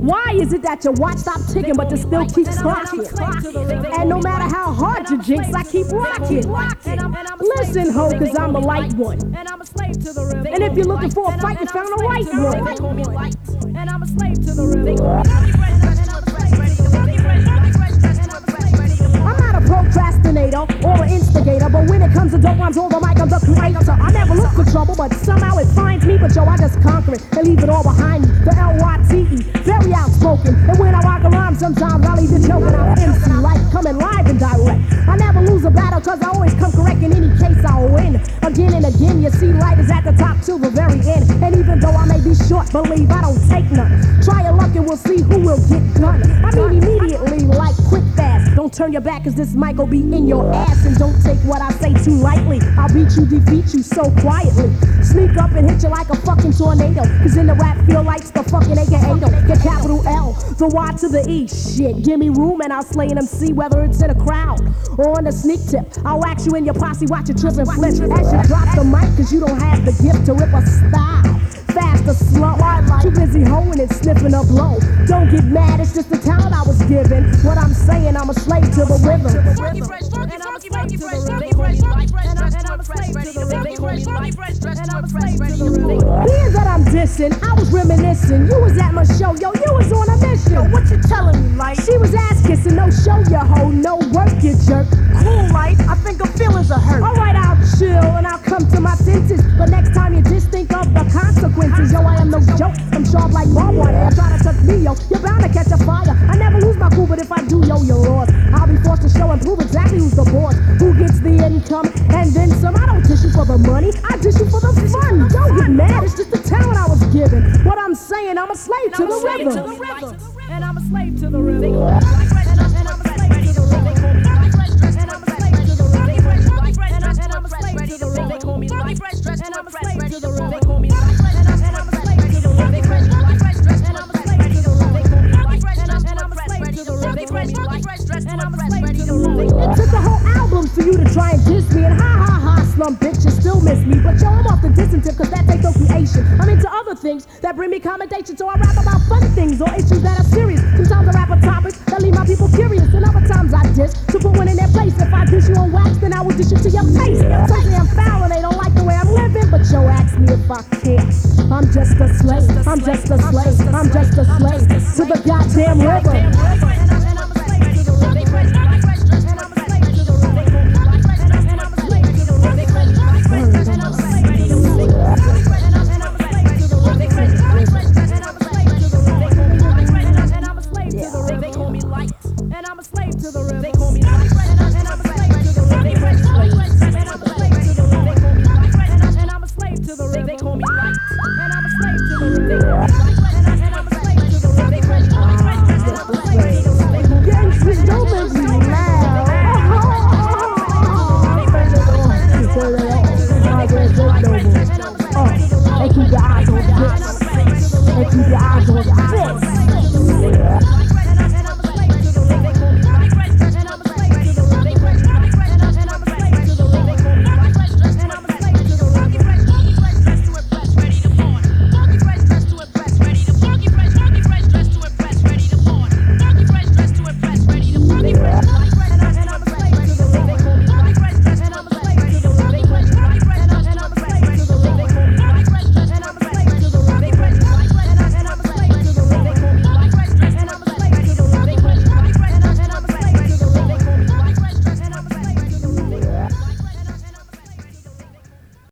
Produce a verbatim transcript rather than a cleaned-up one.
Why is it that your watch stop ticking but you still keep clocking? And no matter how hard you jinx, I keep rocking. Listen, ho, cause I'm a light one. And if you're looking for a fight, you found the right one. And I'm a slave to the rhythm. I'm not a procrastinator or an instigator, but when it comes to dope rhymes, all the mic, I'm the creator. I never look for trouble, but somehow it finds me. But yo, I just conquer it and leave it all behind me. The L Y T E, very outspoken. And when I rock a rhyme, sometimes I'll even joke. And I'm M C like coming live and direct. I never lose a battle, cause I always come correct. In any case, I'll win. Again and again, you see light is at the top till the very end. And even though I may be short, believe I don't take none. Try your luck and we'll see who will get done. I mean immediately, like quick fast. Don't turn your back, cause this mic will be in your ass. And don't take what I say too lightly. I'll beat you, defeat you so quietly. Sneak up and hit you like a fucking tornado. Cause in the rap field life's the fucking A K A the capital L, the Y to the E. Shit, give me room and I'll slay an M C, whether it's in a crowd or on a sneak tip. I'll wax you in your posse, watch you trip and flip as you drop the mic, cause you don't have the gift to rip a style. Fast or slow, too busy hoeing and sniffing up low. Don't get mad, it's just the talent I was given. What I'm saying, I'm a slave to the rhythm. Funky fresh, funky, funky, funky fresh, funky fresh, funky fresh, dressed to impress, ready to funky fresh, funky fresh, dressed to impress, ready to Being that I'm dissing, I was reminiscing. You was at my show, yo, you was on a mission. Yo, what you telling me, like? She was ass kissing, no show, you hoe, no work, you jerk. Cool, like, I think her feelings are hurt. Alright, I'll chill and I'll come to my senses. But next time you just think of the consequences. Yo, I am no joke, I'm sharp like barbed wire. Try to touch me, yo, you're bound to catch a fire. I never lose my cool, but if I do, yo, you're lost. I'll be forced to show and prove exactly who's the boss. Who gets the income and then some. I don't dish you for the money, I dish you for the fun. Don't get mad, it's just the talent I was given. What I'm saying, I'm a slave to the rhythm. And I'm a slave to the rhythm. And I'm a slave to the rhythm. And I'm a slave to the rhythm. And I'm a slave to the rhythm. They call me funky fresh, dressed to impress, ready to roll. They call me funky fresh, and I'm a slave to the rhythm. They call me funky fresh, dressed to impress, ready to roll. They call me funky fresh, dressed to impress, ready to roll. They call me funky fresh, dressed to impress, ready to roll. It took a whole album for you to try and diss me. And ha ha ha, slum bitch, you still miss me. But yo, I'm off the dissing tip, cause that takes no creation. I'm into other things that bring me commendation. So I rap about fun things or issues that are serious. Sometimes I rap on topics that leave my people curious. And other times I diss to put one in their place. If I diss you on wax, then I will dish you to your face. Some say I'm foul and they don't like the way I'm living. But yo, ask me if I care. I'm just a slave, I'm just a slave, I'm just a slave to the goddamn rhythm.